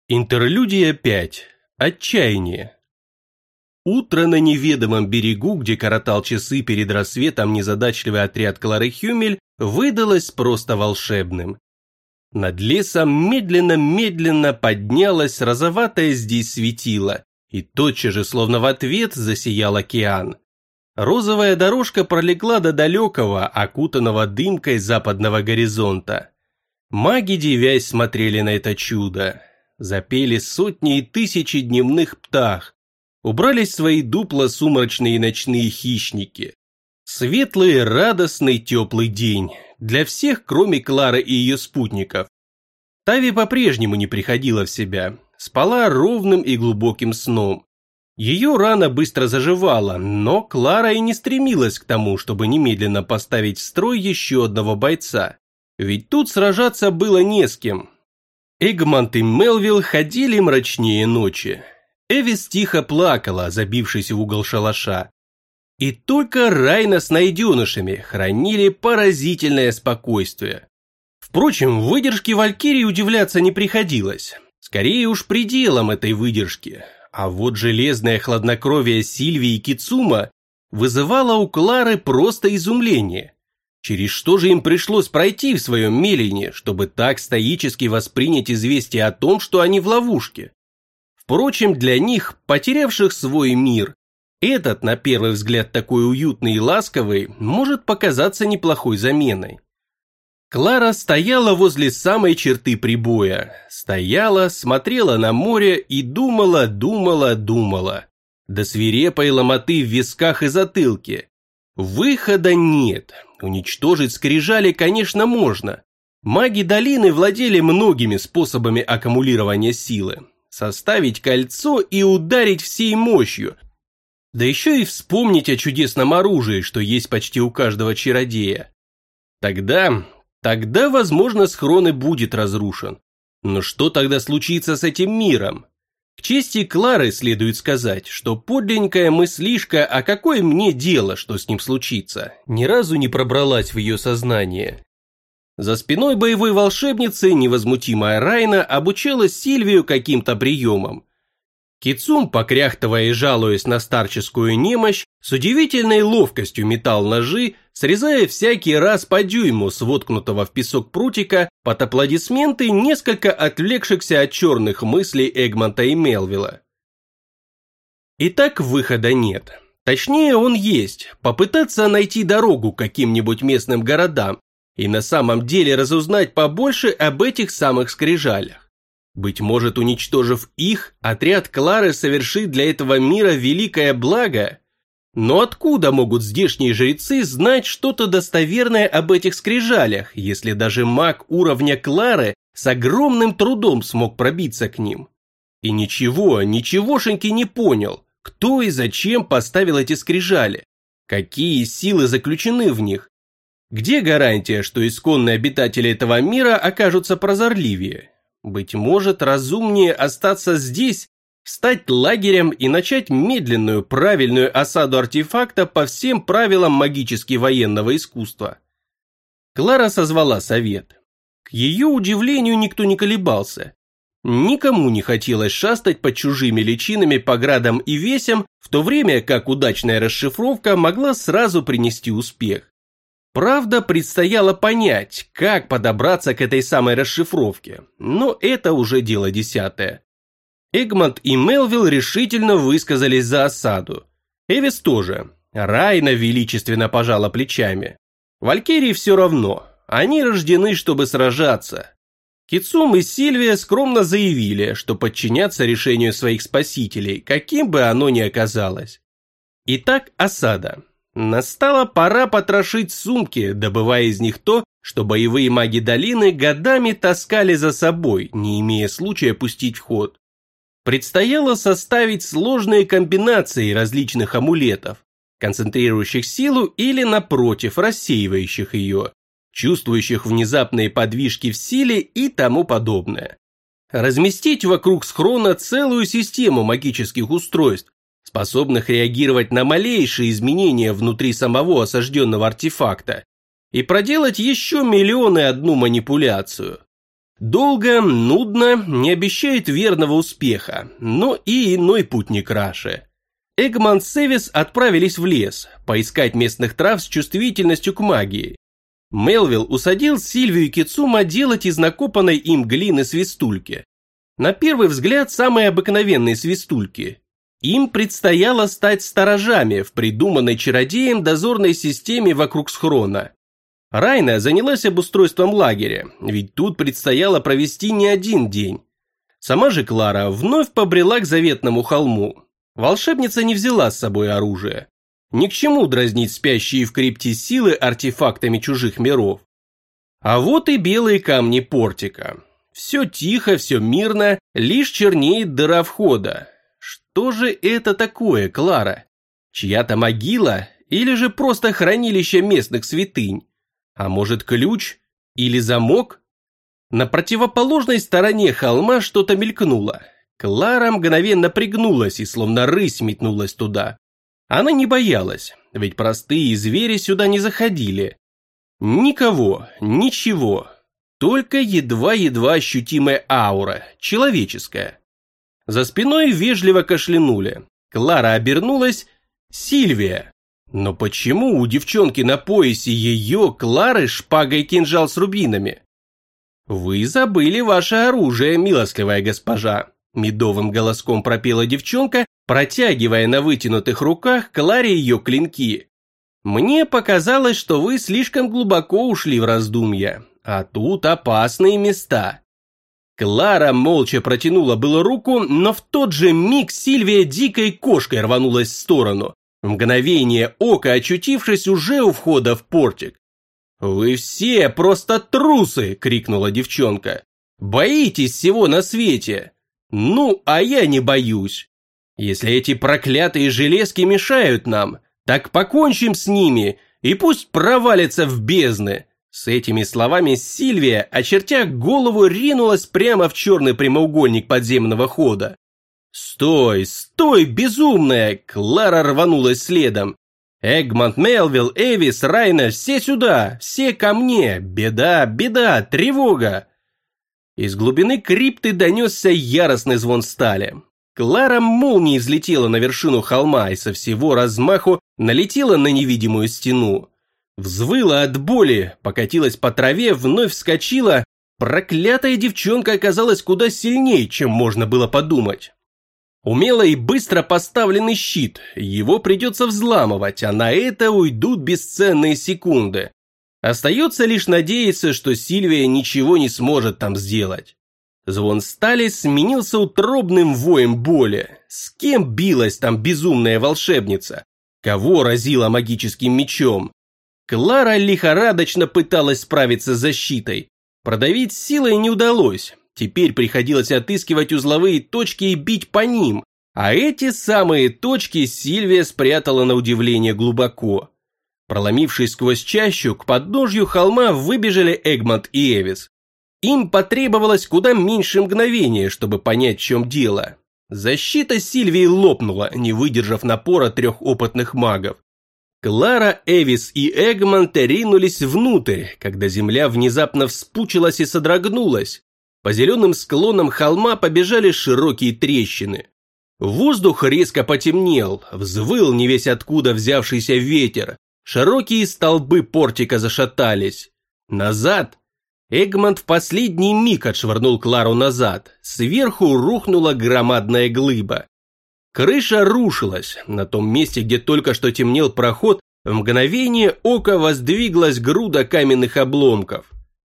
Интерлюдия 5. Отчаяние. Утро на неведомом берегу, где коротал часы перед рассветом незадачливый отряд Клары Хюмель, выдалось просто волшебным. Над лесом медленно-медленно поднялось розоватое здесь светило, и тотчас же, словно в ответ, засиял океан. Розовая дорожка пролегла до далекого, окутанного дымкой западного горизонта. Маги, дивясь, смотрели на это чудо. Запели сотни и тысячи дневных птах. Убрались в свои дупла сумрачные ночные хищники. Светлый, радостный, теплый день. Для всех, кроме Клары и ее спутников. Тави по-прежнему не приходила в себя. Спала ровным и глубоким сном. Ее рана быстро заживала, но Клара и не стремилась к тому, чтобы немедленно поставить в строй еще одного бойца. Ведь тут сражаться было не с кем. Эгмонт и Мелвилл ходили мрачнее ночи. Эвис тихо плакала, забившись в угол шалаша. И только Райна с найденышами хранили поразительное спокойствие. Впрочем, выдержке Валькирии удивляться не приходилось. Скорее уж пределом этой выдержки. А вот железное хладнокровие Сильвии и Кицума вызывало у Клары просто изумление. Через что же им пришлось пройти в своем Мелине, чтобы так стоически воспринять известие о том, что они в ловушке? Впрочем, для них, потерявших свой мир, этот, на первый взгляд такой уютный и ласковый, может показаться неплохой заменой. Клара стояла возле самой черты прибоя. Стояла, смотрела на море и думала. До свирепой ломоты в висках и затылке. Выхода нет. Уничтожить скрижали, конечно, можно. Маги долины владели многими способами аккумулирования силы. Составить кольцо и ударить всей мощью. Да еще и вспомнить о чудесном оружии, что есть почти у каждого чародея. Тогда, возможно, схрон и будет разрушен. Но что тогда случится с этим миром? К чести Клары следует сказать, что подлинная мыслишка, а какое мне дело, что с ним случится, ни разу не пробралась в ее сознание. За спиной боевой волшебницы невозмутимая Райна обучала Сильвию каким-то приемам. Кицум, покряхтывая и жалуясь на старческую немощь, с удивительной ловкостью метал ножи, срезая всякий раз по дюйму с воткнутого в песок прутика под аплодисменты несколько отвлекшихся от черных мыслей Эгмонта и Мелвилла. Итак, выхода нет. Точнее, он есть, попытаться найти дорогу к каким-нибудь местным городам и на самом деле разузнать побольше об этих самых скрижалях. Быть может, уничтожив их, отряд Клары совершит для этого мира великое благо? Но откуда могут здешние жрецы знать что-то достоверное об этих скрижалях, если даже маг уровня Клары с огромным трудом смог пробиться к ним? И ничегошеньки не понял, кто и зачем поставил эти скрижали, какие силы заключены в них. Где гарантия, что исконные обитатели этого мира окажутся прозорливее? Быть может, разумнее остаться здесь, стать лагерем и начать медленную, правильную осаду артефакта по всем правилам магически-военного искусства. Клара созвала совет. К ее удивлению никто не колебался. Никому не хотелось шастать под чужими личинами по градам и весям, в то время как удачная расшифровка могла сразу принести успех. Правда, предстояло понять, как подобраться к этой самой расшифровке, но это уже дело десятое. Эгмонт и Мелвилл решительно высказались за осаду. Эвис тоже. Райна величественно пожала плечами. Валькирии все равно, они рождены, чтобы сражаться. Кицум и Сильвия скромно заявили, что подчинятся решению своих спасителей, каким бы оно ни оказалось. Итак, осада. Настала пора потрошить сумки, добывая из них то, что боевые маги долины годами таскали за собой, не имея случая пустить в ход. Предстояло составить сложные комбинации различных амулетов, концентрирующих силу или, напротив, рассеивающих ее, чувствующих внезапные подвижки в силе и тому подобное. Разместить вокруг схрона целую систему магических устройств, способных реагировать на малейшие изменения внутри самого осажденного артефакта, и проделать еще миллионы одну манипуляцию. Долго, нудно, не обещает верного успеха, но и иной путь не краше. Эгмонт с Эвис отправились в лес, поискать местных трав с чувствительностью к магии. Мелвилл усадил Сильвию и Кицума делать из накопанной им глины свистульки. На первый взгляд, самые обыкновенные свистульки. Им предстояло стать сторожами в придуманной чародеем дозорной системе вокруг схрона. Райна занялась обустройством лагеря, ведь тут предстояло провести не один день. Сама же Клара вновь побрела к заветному холму. Волшебница не взяла с собой оружие. Ни к чему дразнить спящие в крипте силы артефактами чужих миров. А вот и белые камни портика. Все тихо, все мирно, лишь чернеет дыра входа. Что же это такое, Клара? Чья-то могила или же просто хранилище местных святынь? А может, ключ или замок? На противоположной стороне холма что-то мелькнуло. Клара мгновенно пригнулась и словно рысь метнулась туда. Она не боялась, ведь простые звери сюда не заходили. Никого, ничего, только едва-едва ощутимая аура, человеческая. За спиной вежливо кашлянули. Клара обернулась. Сильвия. Но почему у девчонки на поясе ее, Клары, шпага и кинжал с рубинами? «Вы забыли ваше оружие, милостливая госпожа», – медовым голоском пропела девчонка, протягивая на вытянутых руках Кларе ее клинки. «Мне показалось, что вы слишком глубоко ушли в раздумья, а тут опасные места». Клара молча протянула было руку, но в тот же миг Сильвия дикой кошкой рванулась в сторону, в мгновение ока очутившись уже у входа в портик. «Вы все просто трусы!» – крикнула девчонка. «Боитесь всего на свете! Ну, а я не боюсь. Если эти проклятые железки мешают нам, так покончим с ними, и пусть провалятся в бездны!» С этими словами Сильвия, очертя голову, ринулась прямо в черный прямоугольник подземного хода. «Стой, стой, безумная!» Клара рванулась следом. «Эгмонт, Мелвилл, Эвис, Райна, все сюда, все ко мне! Беда, беда, тревога!» Из глубины крипты донесся яростный звон стали. Клара молнией взлетела на вершину холма и со всего размаху налетела на невидимую стену. Взвыла от боли, покатилась по траве, вновь вскочила. Проклятая девчонка оказалась куда сильнее, чем можно было подумать. Умело и быстро поставленный щит, его придется взламывать, а на это уйдут бесценные секунды. Остается лишь надеяться, что Сильвия ничего не сможет там сделать. Звон стали сменился утробным воем боли. С кем билась там безумная волшебница? Кого разила магическим мечом? Клара лихорадочно пыталась справиться с защитой. Продавить силой не удалось. Теперь приходилось отыскивать узловые точки и бить по ним. А эти самые точки Сильвия спрятала на удивление глубоко. Проломившись сквозь чащу, к подножью холма выбежали Эгмонт и Эвис. Им потребовалось куда меньше мгновения, чтобы понять, в чем дело. Защита Сильвии лопнула, не выдержав напора 3 опытных магов. Клара, Эвис и Эгмонт ринулись внутрь, когда земля внезапно вспучилась и содрогнулась. По зеленым склонам холма побежали широкие трещины. Воздух резко потемнел, взвыл невесть откуда взявшийся ветер. Широкие столбы портика зашатались. Назад! Эгмонт в последний миг отшвырнул Клару назад. Сверху рухнула громадная глыба. Крыша рушилась. На том месте, где только что темнел проход, в мгновение ока воздвиглась груда каменных обломков.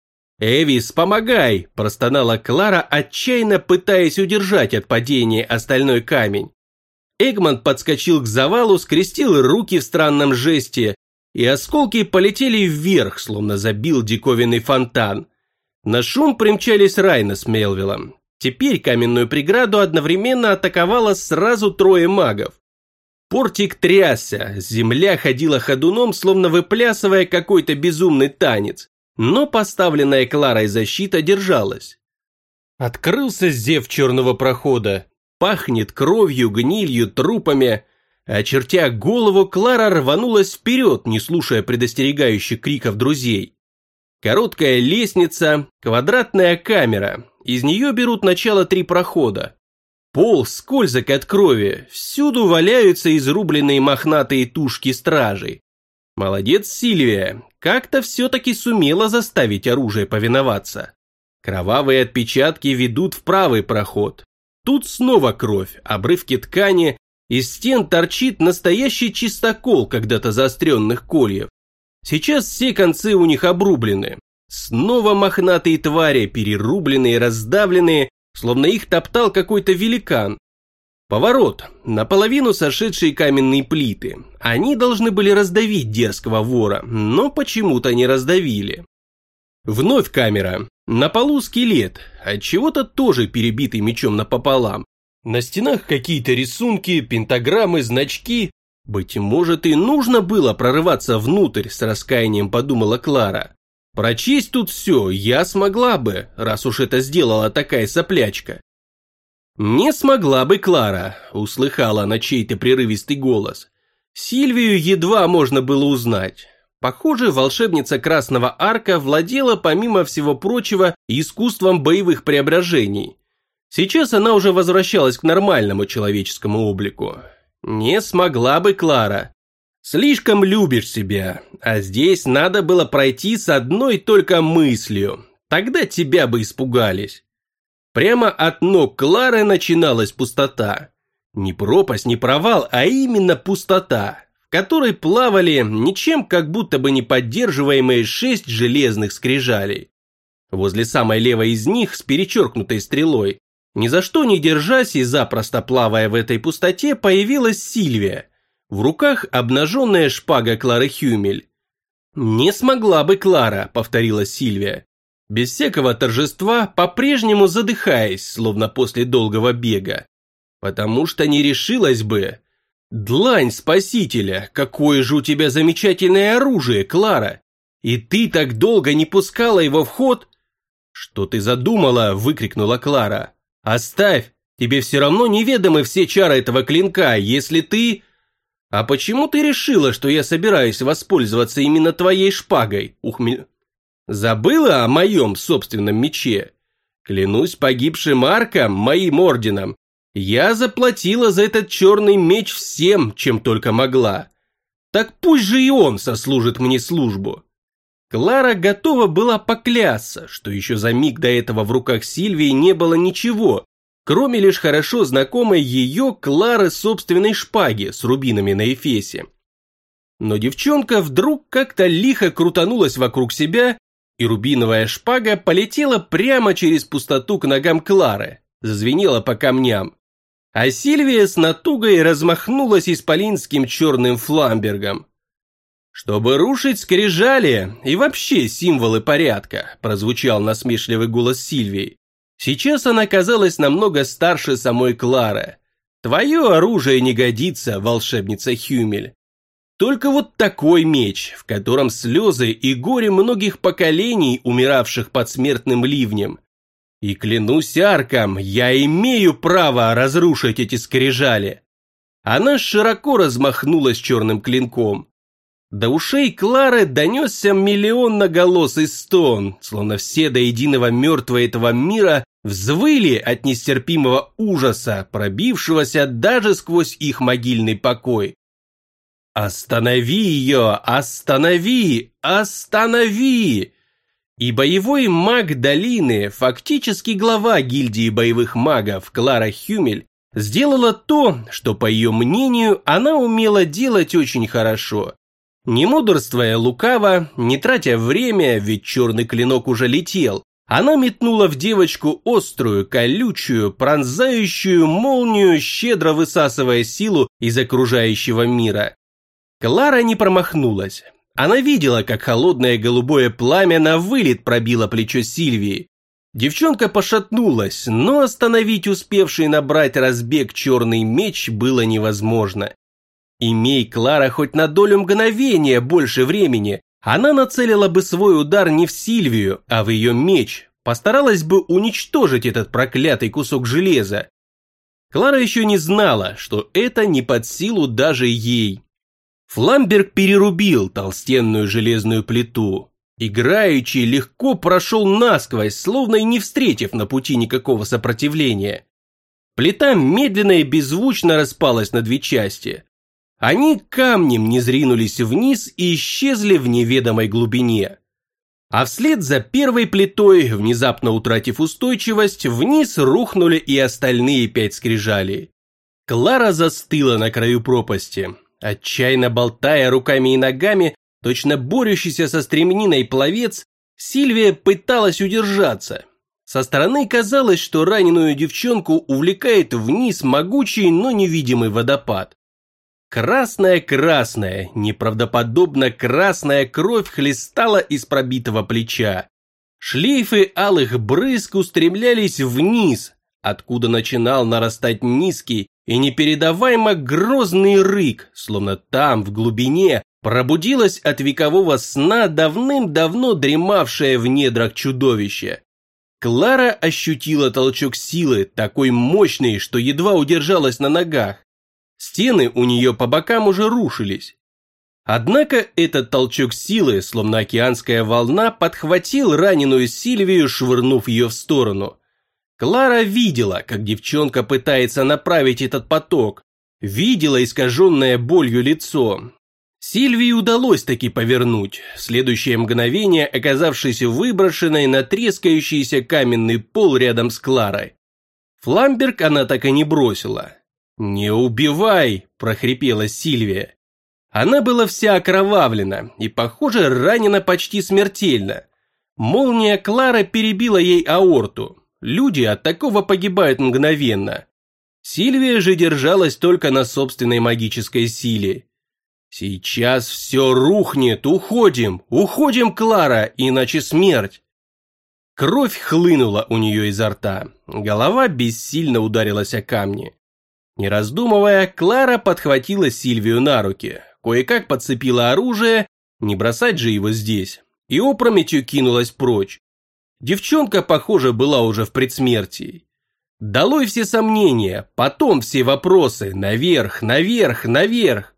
«Эвис, помогай!» – простонала Клара, отчаянно пытаясь удержать от падения остальной камень. Эгмонт подскочил к завалу, скрестил руки в странном жесте, и осколки полетели вверх, словно забил диковинный фонтан. На шум примчались Райна с Мелвиллом. Теперь каменную преграду одновременно атаковало сразу 3 магов. Портик трясся, земля ходила ходуном, словно выплясывая какой-то безумный танец, но поставленная Кларой защита держалась. Открылся зев черного прохода, пахнет кровью, гнилью, трупами. Очертя голову, Клара рванулась вперед, не слушая предостерегающих криков друзей. Короткая лестница, квадратная камера. Из нее берут начало 3 прохода. Пол скользок от крови, всюду валяются изрубленные мохнатые тушки стражей. Молодец Сильвия, как-то все-таки сумела заставить оружие повиноваться. Кровавые отпечатки ведут в правый проход. Тут снова кровь, обрывки ткани, из стен торчит настоящий чистокол когда-то заостренных кольев. Сейчас все концы у них обрублены. Снова мохнатые твари, перерубленные, раздавленные, словно их топтал какой-то великан. Поворот, наполовину сошедшие каменные плиты. Они должны были раздавить дерзкого вора, но почему-то не раздавили. Вновь камера. На полу скелет, отчего-то тоже перебитый мечом напополам. На стенах какие-то рисунки, пентаграммы, значки. Быть может, и нужно было прорываться внутрь, с раскаянием подумала Клара. Прочесть тут все я смогла бы, раз уж это сделала такая соплячка. Не смогла бы Клара, услыхала она чей-то прерывистый голос. Сильвию едва можно было узнать. Похоже, волшебница Красного Арка владела, помимо всего прочего, искусством боевых преображений. Сейчас она уже возвращалась к нормальному человеческому облику. Не смогла бы Клара. Слишком любишь себя, а здесь надо было пройти с одной только мыслью. Тогда тебя бы испугались. Прямо от ног Клары начиналась пустота. Не пропасть, не провал, а именно пустота, в которой плавали ничем как будто бы не поддерживаемые 6 железных скрижалей. Возле самой левой из них с перечеркнутой стрелой, ни за что не держась и запросто плавая в этой пустоте, появилась Сильвия. В руках обнаженная шпага Клары Хюмель. «Не смогла бы Клара», — повторила Сильвия. Без всякого торжества, по-прежнему задыхаясь, словно после долгого бега. Потому что не решилась бы. Длань спасителя, какое же у тебя замечательное оружие, Клара! И ты так долго не пускала его в ход? Что ты задумала? Выкрикнула Клара. Оставь, тебе все равно неведомы все чары этого клинка, если ты... А почему ты решила, что я собираюсь воспользоваться именно твоей шпагой? Забыла о моем собственном мече? Клянусь погибшим Арком, моим орденом. Я заплатила за этот черный меч всем, чем только могла. Так пусть же и он сослужит мне службу. Клара готова была поклясться, что еще за миг до этого в руках Сильвии не было ничего, кроме лишь хорошо знакомой ее, Клары, собственной шпаги с рубинами на эфесе. Но девчонка вдруг как-то лихо крутанулась вокруг себя, и рубиновая шпага полетела прямо через пустоту к ногам Клары, зазвенела по камням. А Сильвия с натугой размахнулась исполинским черным фламбергом. «Чтобы рушить скрижали и вообще символы порядка», прозвучал насмешливый голос Сильвии. Сейчас она казалась намного старше самой Клары. «Твое оружие не годится, волшебница Хюмель. Только вот такой меч, в котором слезы и горе многих поколений, умиравших под смертным ливнем. И клянусь Арком, я имею право разрушить эти скрижали». Она широко размахнулась черным клинком. До ушей Клары донесся миллионноголосый стон, словно все до единого мертвые этого мира взвыли от нестерпимого ужаса, пробившегося даже сквозь их могильный покой. «Останови ее! Останови! Останови!» И боевой маг долины, фактически глава гильдии боевых магов Клара Хюмель, сделала то, что, по ее мнению, она умела делать очень хорошо. Не мудрствуя лукаво, не тратя время, ведь черный клинок уже летел, она метнула в девочку острую, колючую, пронзающую молнию, щедро высасывая силу из окружающего мира. Клара не промахнулась. Она видела, как холодное голубое пламя на вылет пробило плечо Сильвии. Девчонка пошатнулась, но остановить успевший набрать разбег черный меч было невозможно. Имей Клара хоть на долю мгновения больше времени, она нацелила бы свой удар не в Сильвию, а в ее меч, постаралась бы уничтожить этот проклятый кусок железа. Клара еще не знала, что это не под силу даже ей. Фламберг перерубил толстенную железную плиту. Играючи легко прошел насквозь, словно и не встретив на пути никакого сопротивления. Плита медленно и беззвучно распалась на две части. Они камнем низринулись вниз и исчезли в неведомой глубине. А вслед за первой плитой, внезапно утратив устойчивость, вниз рухнули и остальные 5 скрижалей. Клара застыла на краю пропасти, отчаянно болтая руками и ногами, точно борющийся со стремниной пловец, Сильвия пыталась удержаться. Со стороны казалось, что раненую девчонку увлекает вниз могучий, но невидимый водопад. Красная-красная, неправдоподобно красная кровь хлестала из пробитого плеча. Шлейфы алых брызг устремлялись вниз, откуда начинал нарастать низкий и непередаваемо грозный рык, словно там, в глубине, пробудилось от векового сна давным-давно дремавшее в недрах чудовище. Клара ощутила толчок силы, такой мощный, что едва удержалась на ногах. Стены у нее по бокам уже рушились. Однако этот толчок силы, словно океанская волна, подхватил раненую Сильвию, швырнув ее в сторону. Клара видела, как девчонка пытается направить этот поток, видела искаженное болью лицо. Сильвии удалось таки повернуть, в следующее мгновение оказавшись выброшенной на трескающийся каменный пол рядом с Кларой. Фламберг она так и не бросила. «Не убивай!» – прохрипела Сильвия. Она была вся окровавлена и, похоже, ранена почти смертельно. Молния Клары перебила ей аорту. Люди от такого погибают мгновенно. Сильвия же держалась только на собственной магической силе. «Сейчас все рухнет, уходим, Клара, иначе смерть!» Кровь хлынула у нее изо рта, голова бессильно ударилась о камни. Не раздумывая, Клара подхватила Сильвию на руки, кое-как подцепила оружие, не бросать же его здесь, и опрометью кинулась прочь. Девчонка, похоже, была уже в предсмертии. Долой все сомнения, потом все вопросы, наверх, наверх, наверх.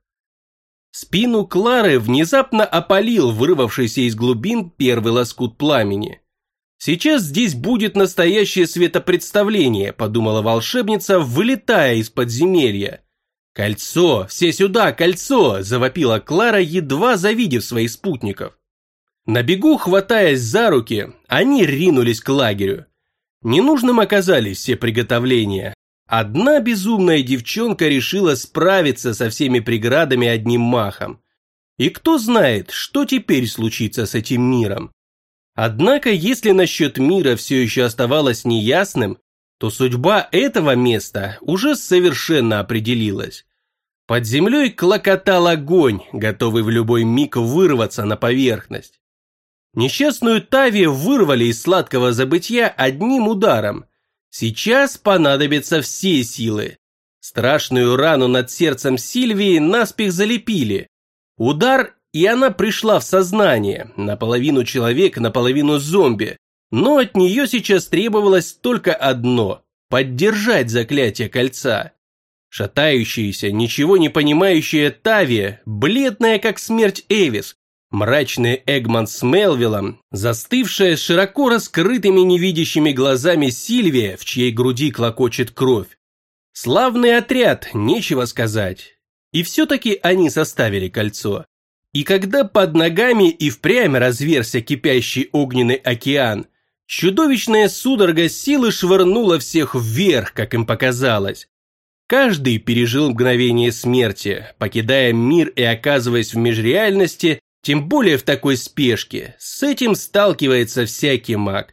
Спину Клары внезапно опалил вырвавшийся из глубин первый лоскут пламени. «Сейчас здесь будет настоящее светопредставление», – подумала волшебница, вылетая из подземелья. «Кольцо! Все сюда, кольцо!» – завопила Клара, едва завидев своих спутников. На бегу, хватаясь за руки, они ринулись к лагерю. Ненужным оказались все приготовления. Одна безумная девчонка решила справиться со всеми преградами одним махом. И кто знает, что теперь случится с этим миром. Однако, если насчет мира все еще оставалось неясным, то судьба этого места уже совершенно определилась. Под землей клокотал огонь, готовый в любой миг вырваться на поверхность. Несчастную Тави вырвали из сладкого забытья одним ударом. Сейчас понадобятся все силы. Страшную рану над сердцем Сильвии наспех залепили. Удар, и она пришла в сознание, наполовину человек, наполовину зомби. Но от нее сейчас требовалось только одно – поддержать заклятие кольца. Шатающаяся, ничего не понимающая Тави, бледная как смерть Эвис, мрачный Эгмонт с Мелвиллом, застывшая с широко раскрытыми невидящими глазами Сильвия, в чьей груди клокочет кровь. Славный отряд, нечего сказать. И все-таки они составили кольцо. И когда под ногами и впрямь разверся кипящий огненный океан, чудовищная судорога силы швырнула всех вверх, как им показалось. Каждый пережил мгновение смерти, покидая мир и оказываясь в межреальности, тем более в такой спешке, с этим сталкивается всякий маг.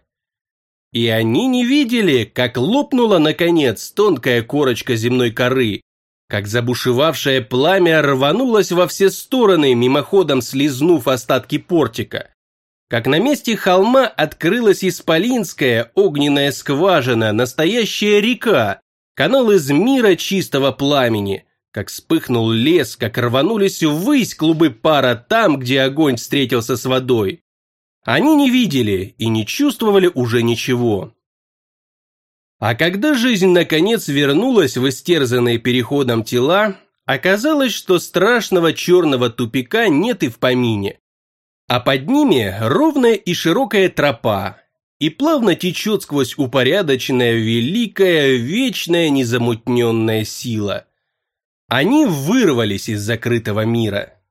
И они не видели, как лопнула наконец тонкая корочка земной коры, как забушевавшее пламя рванулось во все стороны, мимоходом слизнув остатки портика, как на месте холма открылась исполинская огненная скважина, настоящая река, канал из мира чистого пламени, как вспыхнул лес, как рванулись ввысь клубы пара там, где огонь встретился с водой. Они не видели и не чувствовали уже ничего. А когда жизнь наконец вернулась в истерзанные переходом тела, оказалось, что страшного черного тупика нет и в помине. А под ними ровная и широкая тропа, и плавно течет сквозь упорядоченная, великая, вечная, незамутненная сила. Они вырвались из закрытого мира.